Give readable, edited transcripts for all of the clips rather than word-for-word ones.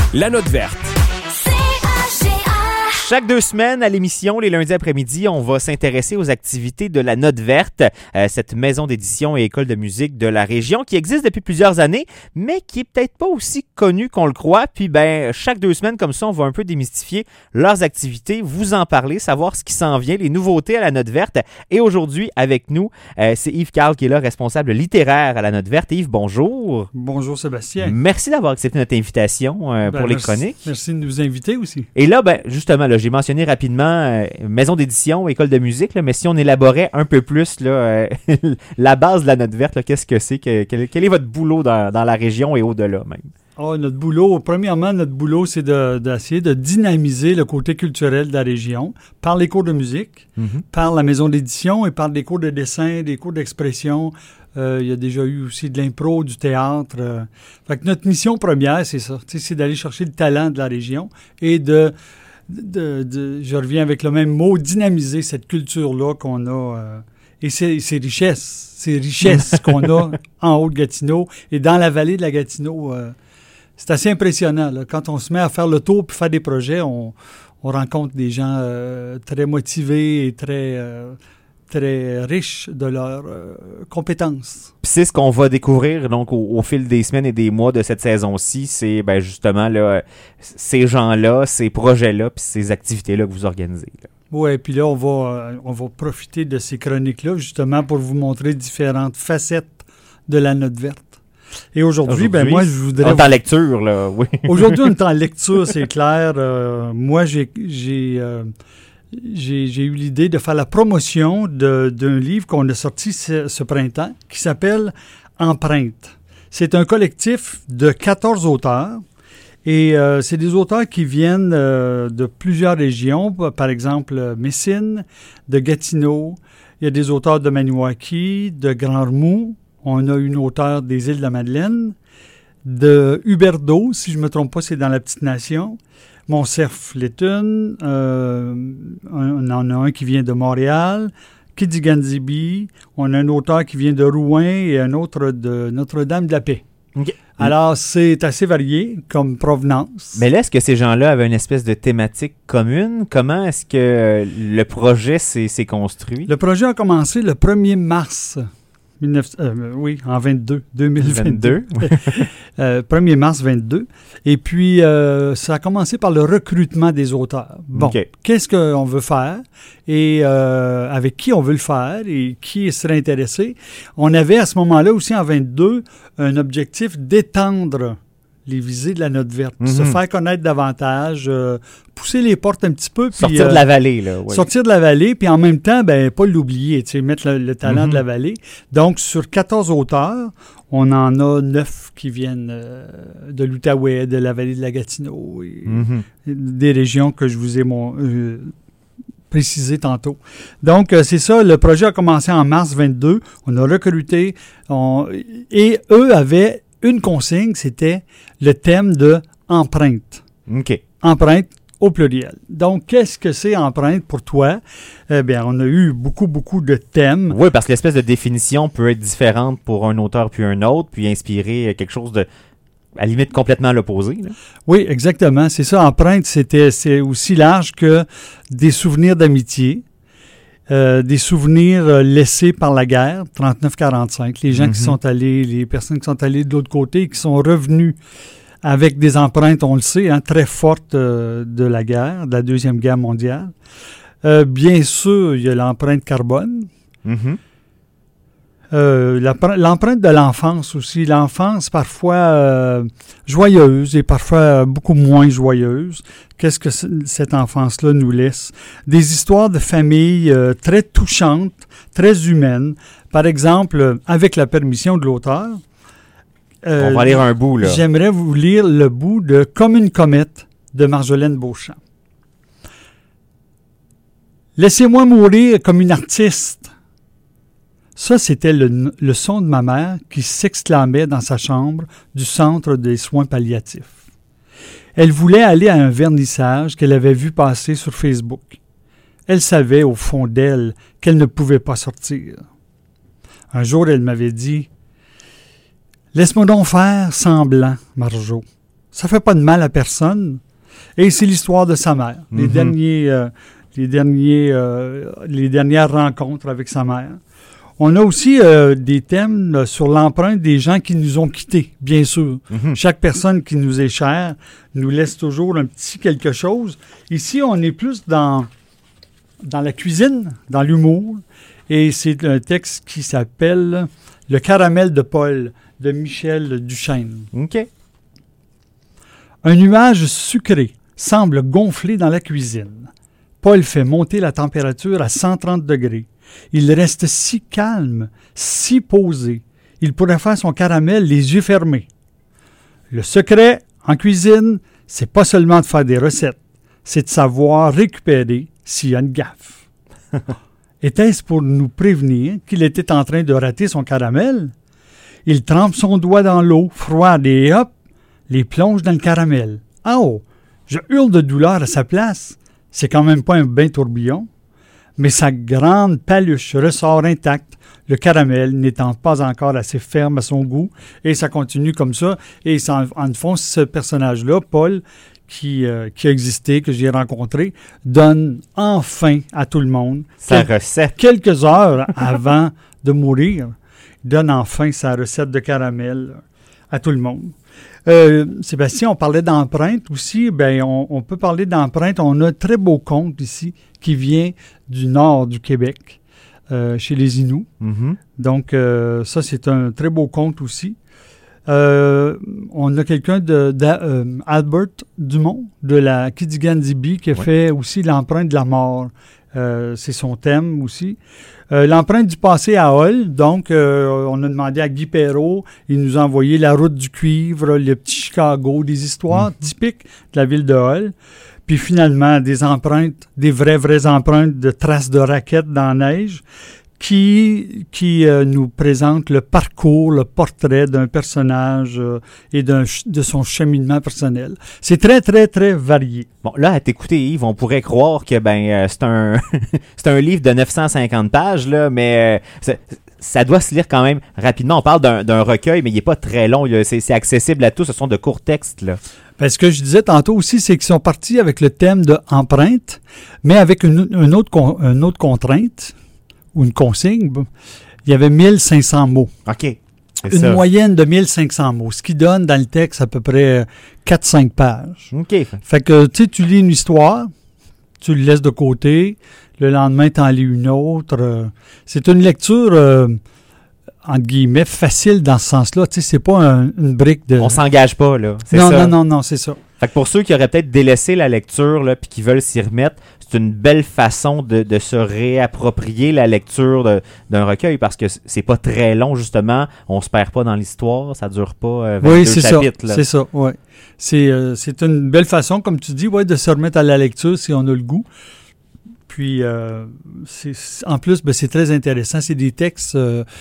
La Note verte. Chaque 2 semaines à l'émission, les lundis après-midi, on va s'intéresser aux activités de la Note verte, cette maison d'édition et école de musique de la région qui existe depuis plusieurs années, mais qui est peut-être pas aussi connue qu'on le croit. Puis chaque 2 semaines comme ça, on va un peu démystifier leurs activités, vous en parler, savoir ce qui s'en vient, les nouveautés à la Note verte. Et aujourd'hui, avec nous, c'est Yves Carl qui est là, responsable littéraire à la Note verte. Yves, bonjour. Bonjour Sébastien. Merci d'avoir accepté notre invitation pour les chroniques. Merci de nous inviter aussi. Et là, justement, là, j'ai mentionné rapidement maison d'édition, école de musique, là, mais si on élaborait un peu plus là, la base de la Note verte, là, qu'est-ce que c'est? Quel est votre boulot dans la région et au-delà même? Notre boulot, c'est d'essayer de dynamiser le côté culturel de la région par les cours de musique, par la maison d'édition et par des cours de dessin, des cours d'expression. Il y a déjà eu aussi de l'impro, du théâtre. Fait que notre mission première, c'est ça. C'est d'aller chercher le talent de la région et je reviens avec le même mot, dynamiser cette culture-là qu'on a et ces richesses qu'on a en Haute-Gatineau et dans la vallée de la Gatineau. C'est assez impressionnant. Là. Quand on se met à faire le tour puis faire des projets, on rencontre des gens très motivés et très riches de leurs compétences. Puis c'est ce qu'on va découvrir donc au fil des semaines et des mois de cette saison-ci, c'est justement là, ces gens-là, ces projets-là, puis ces activités-là que vous organisez. Oui, puis là, on va profiter de ces chroniques-là justement pour vous montrer différentes facettes de la Note verte. Et aujourd'hui, moi, je voudrais... On est en lecture, là, oui. Aujourd'hui, on est en lecture, c'est clair. Moi, j'ai eu l'idée de faire la promotion d'un livre qu'on a sorti ce printemps qui s'appelle « Empreinte ». C'est un collectif de 14 auteurs et c'est des auteurs qui viennent de plusieurs régions, par exemple Messine, de Gatineau. Il y a des auteurs de Maniwaki, de Grand-Remous. On a une auteure des îles de la Madeleine, de Huberdeau, si je ne me trompe pas, c'est dans la Petite-Nation. Montcerf-Létune, on en a un qui vient de Montréal, Kidiganzibi, on a un auteur qui vient de Rouen et un autre de Notre-Dame-de-la-Paix. Okay. Alors, c'est assez varié comme provenance. Mais là, est-ce que ces gens-là avaient une espèce de thématique commune? Comment est-ce que le projet s'est construit? Le projet a commencé le 1er mars. En 2022. 1er mars 22. Et puis, ça a commencé par le recrutement des auteurs. Bon, Qu'est-ce qu'on veut faire et avec qui on veut le faire et qui serait intéressé? On avait à ce moment-là aussi en 22 un objectif d'étendre les visées de la Note verte, se faire connaître davantage, pousser les portes un petit peu. Puis, sortir de la vallée, là. Oui. Sortir de la vallée, puis en même temps, pas l'oublier, mettre le talent de la vallée. Donc, sur 14 auteurs, on en a 9 qui viennent de l'Outaouais, de la vallée de la Gatineau, et des régions que je vous ai précisé tantôt. Donc, c'est ça, le projet a commencé en mars 22. On a recruté, et eux avaient une consigne, c'était le thème de empreinte. OK. Empreinte au pluriel. Donc, qu'est-ce que c'est empreinte pour toi? On a eu beaucoup de thèmes. Oui, parce que l'espèce de définition peut être différente pour un auteur puis un autre, puis inspirer quelque chose de, à la limite, complètement l'opposé. Là. Oui, exactement. C'est ça. Empreinte, c'est aussi large que des souvenirs d'amitié. Des souvenirs laissés par la guerre, 39-45. Les gens qui sont allés, les personnes qui sont allées de l'autre côté, qui sont revenus avec des empreintes, on le sait, très fortes de la guerre, de la Deuxième Guerre mondiale. Bien sûr, il y a l'empreinte carbone. L'empreinte de l'enfance aussi. L'enfance, parfois joyeuse et parfois beaucoup moins joyeuse. Qu'est-ce que cette enfance-là nous laisse? Des histoires de famille très touchantes, très humaines. Par exemple, avec la permission de l'auteur, on va lire un bout, là. J'aimerais vous lire le bout de « Comme une comète » de Marjolaine Beauchamp. « Laissez-moi mourir comme une artiste. » Ça, c'était le son de ma mère qui s'exclamait dans sa chambre du centre des soins palliatifs. Elle voulait aller à un vernissage qu'elle avait vu passer sur Facebook. Elle savait au fond d'elle qu'elle ne pouvait pas sortir. Un jour, elle m'avait dit « Laisse-moi donc faire semblant, Marjo. Ça fait pas de mal à personne. Et c'est l'histoire de sa mère. Les dernières rencontres avec sa mère. On a aussi des thèmes sur l'empreinte des gens qui nous ont quittés, bien sûr. Chaque personne qui nous est chère nous laisse toujours un petit quelque chose. Ici, on est plus dans la cuisine, dans l'humour. Et c'est un texte qui s'appelle « Le caramel de Paul » de Michel Duchesne. OK. Un nuage sucré semble gonfler dans la cuisine. Paul fait monter la température à 130 degrés. Il reste si calme, si posé. Il pourrait faire son caramel les yeux fermés. Le secret, en cuisine, c'est pas seulement de faire des recettes, c'est de savoir récupérer s'il y a une gaffe. Était-ce pour nous prévenir qu'il était en train de rater son caramel? Il trempe son doigt dans l'eau froide et hop, les plonge dans le caramel. Ah oh! Je hurle de douleur à sa place. C'est quand même pas un bain tourbillon. Mais sa grande paluche ressort intacte, le caramel n'étant pas encore assez ferme à son goût. Et ça continue comme ça. Et en fond, ce personnage-là, Paul, qui a existé, que j'ai rencontré, donne enfin à tout le monde sa recette. Quelques heures avant de mourir, il donne enfin sa recette de caramel à tout le monde. Sébastien, on parlait d'empreinte aussi. Ben, on peut parler d'empreinte. On a un très beau conte ici qui vient du nord du Québec, chez les Inuits. Donc, ça, c'est un très beau conte aussi. On a quelqu'un Albert Dumont de la Kidigan-Zibi qui a fait aussi l'empreinte de la mort. C'est son thème aussi. L'empreinte du passé à Hull, donc on a demandé à Guy Perrault, il nous a envoyé La route du cuivre, le petit Chicago, des histoires typiques de la ville de Hull. Puis finalement, des empreintes, des vraies empreintes de traces de raquettes dans la neige qui nous présentent le parcours, le portrait d'un personnage et de son cheminement personnel. C'est très, très, très varié. Bon, là, à t'écouter, Yves, on pourrait croire que c'est un c'est un livre de 950 pages, là, mais ça doit se lire quand même rapidement. On parle d'un recueil, mais il n'est pas très long. C'est accessible à tous. Ce sont de courts textes, là. Ce que je disais tantôt aussi, c'est qu'ils sont partis avec le thème de empreinte, mais avec une autre contrainte ou une consigne. Il y avait 1500 mots. OK. Une moyenne de 1500 mots, ce qui donne dans le texte à peu près 4-5 pages. OK. Fait que, tu lis une histoire, tu le laisses de côté, le lendemain, tu en lis une autre. C'est une lecture, entre guillemets, facile dans ce sens-là. Tu sais, c'est pas une brique de... On s'engage pas, là. Non, c'est ça. Fait que pour ceux qui auraient peut-être délaissé la lecture, là, puis qui veulent s'y remettre, c'est une belle façon de se réapproprier la lecture d'un recueil, parce que c'est pas très long, justement. On se perd pas dans l'histoire, ça dure pas 22 chapitres. Oui, c'est ça, oui. C'est une belle façon, comme tu dis, de se remettre à la lecture si on a le goût. Puis, en plus, c'est très intéressant. C'est des textes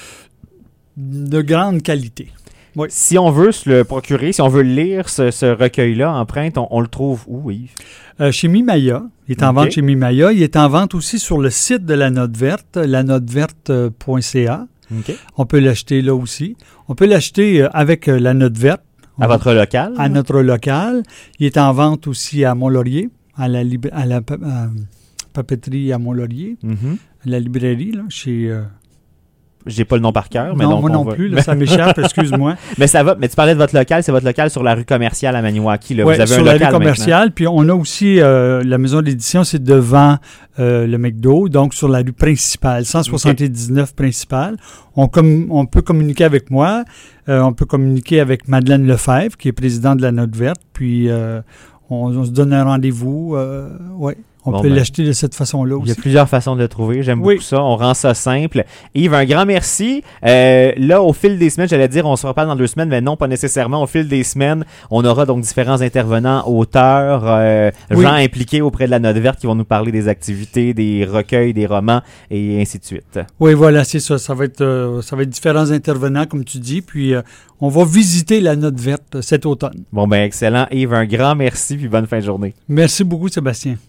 de grande qualité. Oui. Si on veut se le procurer, si on veut lire ce recueil-là, Empreinte, on le trouve où, Yves? Chez Mimaya. Il est en vente chez Mimaya. Il est en vente aussi sur le site de la Note Verte, lanoteverte.ca. Okay. On peut l'acheter là aussi. On peut l'acheter avec la Note Verte. À votre local? À notre local. Il est en vente aussi à Mont-Laurier, à la papeterie à Mont-Laurier, à la librairie, là, chez... J'ai pas le nom par cœur. Mais non, moi non plus, là, ça m'échappe, excuse-moi. Mais ça va. Mais tu parlais de votre local, c'est votre local sur la rue commerciale à Maniwaki. Oui, sur la rue commerciale. Maintenant. Puis on a aussi la maison d'édition, c'est devant le McDo, donc sur la rue principale, 179 principale. On peut communiquer avec moi, on peut communiquer avec Madeleine Lefebvre, qui est présidente de la Note Verte, puis on se donne un rendez-vous. On peut l'acheter de cette façon-là aussi. Il y a plusieurs façons de le trouver. J'aime beaucoup ça. On rend ça simple. Yves, un grand merci. Là, au fil des semaines, j'allais dire on se reparle dans 2 semaines, mais non, pas nécessairement. Au fil des semaines, on aura donc différents intervenants, auteurs, gens impliqués auprès de la Note Verte qui vont nous parler des activités, des recueils, des romans et ainsi de suite. Oui, voilà, c'est ça. Ça va être différents intervenants, comme tu dis. Puis, on va visiter la Note Verte cet automne. Bon, excellent. Yves, un grand merci puis bonne fin de journée. Merci beaucoup, Sébastien.